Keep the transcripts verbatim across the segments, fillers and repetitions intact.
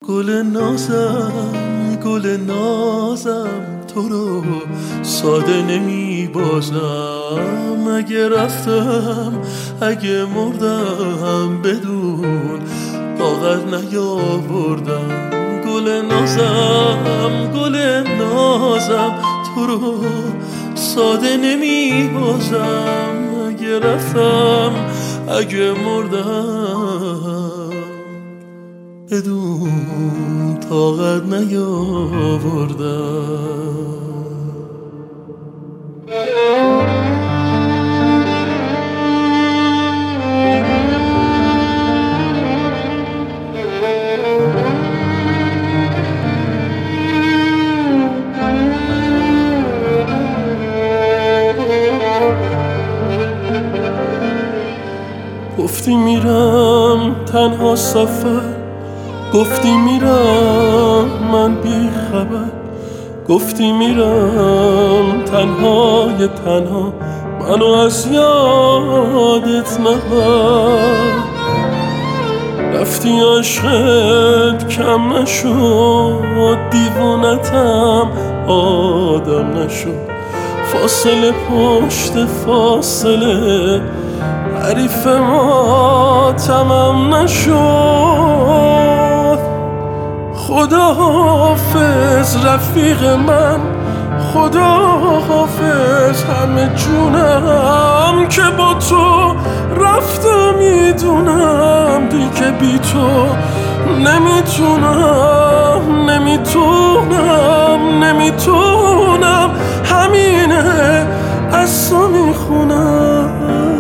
گل نازم گل نازم تو رو ساده نمی بازم. اگه رفتم اگه مردم بدون طاقت نیاوردم. گل نازم گل نازم تو رو ساده نمی بازم. اگه رفتم اگه مردم بدون طاقت نیاوردم. گفتی میرم تنها سفر، گفتی میرم من بی خبر، گفتی میرم تنهای تنها منو از یادت نبر. رفتی عشقت کم نشد، دیوونتم آدم نشد. فاصله پشت فاصله حریف ما تمام نشد. خدا حافظ رفیق من، خدا حافظ همه جونم که با تو رفتم. میدونم دیگه بی تو نمیتونم نمیتونم نمیتونم همینه از تو میخونم.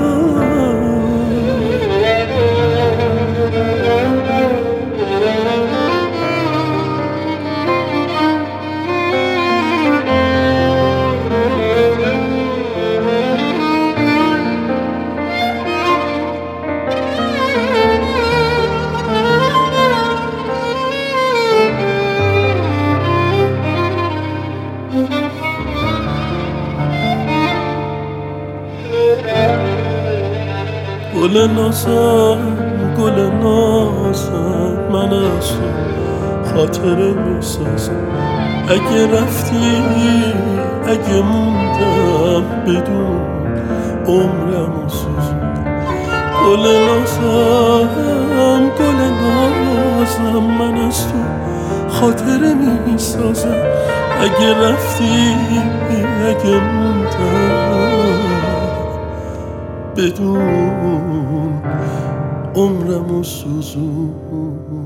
گل نازم گل نازم من از تو خاطره میسازم. اگه رفتی اگه موندم بدون عمرمو سوزوندم. گل نازم گل نازم من از تو خاطره میسازم. اگه رفتی اگه موندم بدون عمرمو سوزون.